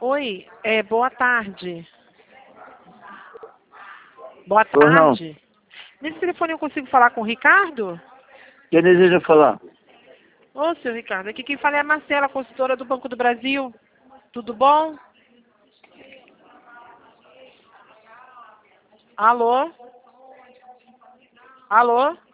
Oi, boa tarde. Boa Pois não. tarde. Nesse telefone eu consigo falar com o Ricardo? Quem deseja falar? Ô, seu Ricardo, aqui quem fala é a Marcela, consultora do Banco do Brasil. Tudo bom? Alô? Alô?